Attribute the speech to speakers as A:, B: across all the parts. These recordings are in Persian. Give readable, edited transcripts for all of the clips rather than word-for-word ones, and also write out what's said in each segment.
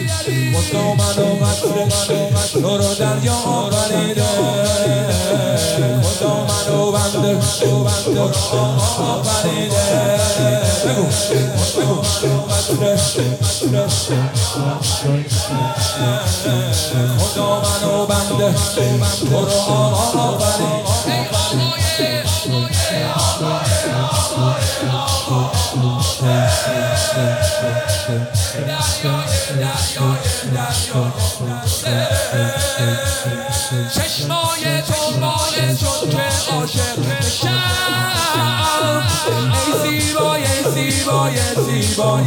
A: خدا منو قطره تو رو دریا آفریده خدا منو بنده تو رو آفریده بگو قطره خدا منو بنده تو رو آفریده چشمای تو باعث شد که عاشق بشم ای زیبای زیبای زیبای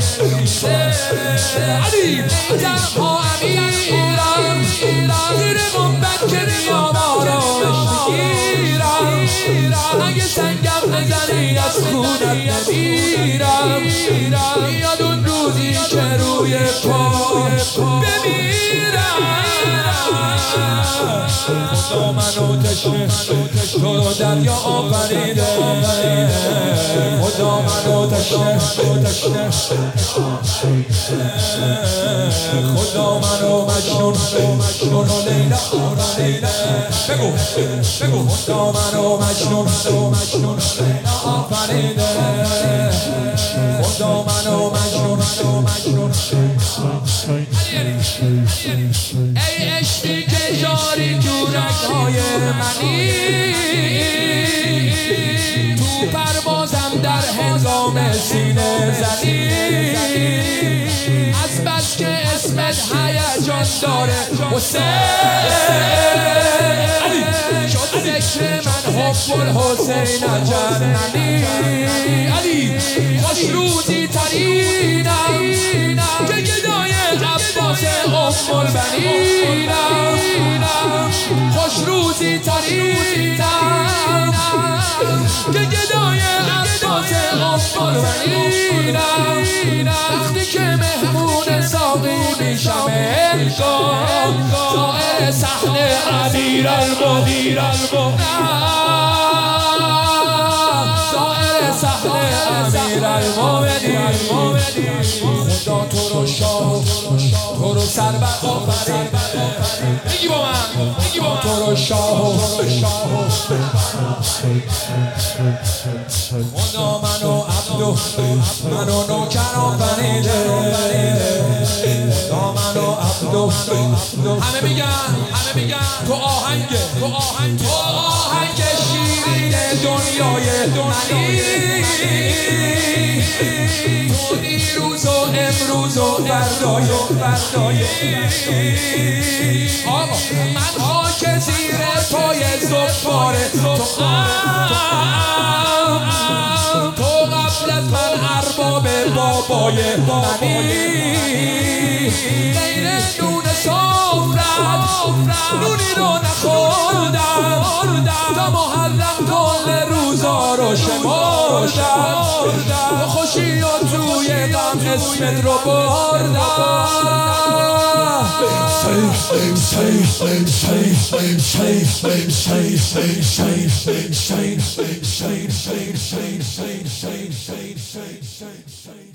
A: علی تنها امیرم زیر گنبد که میام آرامش میگیرم اگه سنگم بزنی از خونت نمیرم یاد اون روزی که روی پا بمیرم خدا منو تشنه تو رو دریا آفریده خدا منو تشنه خدا منو مجنون تو رو لیلا آفریده بگو خدا منو مجنون لیلا آفریده خدا منو مجنون ای عشقی که جاری تو رگ‌های منی تو پروازم در هنگام سینه زنی از بس که اسمت هیجان داره حسین شد ذکر من حب الحسین جننی علی خوش روزی ترینم که گدای عباس ام البنینم خوش روزی ترینم که گدای عباس ام البنینم وقتی که مهمون ساقی میشم انگام زائر صحنه امیرالمومنین زائر صحنه امیرالمومنین خدا تو رو شاه تو رو سربر آفرید بگی با من تو رو شاه خدا منو عبدو منو نوکر آفریده خدا منو عبدو همه میگن تو آهنگ شیرین دنیای منی تو دیروز و امروز و فردای من خاک زیر پای زفار تو قبل از من ارباب بابای منی غیر نون سفرت نونی رو نخوردم تا محرم کل روزا رو شمردم به خوشی و توی غم اسمت رو بردم Say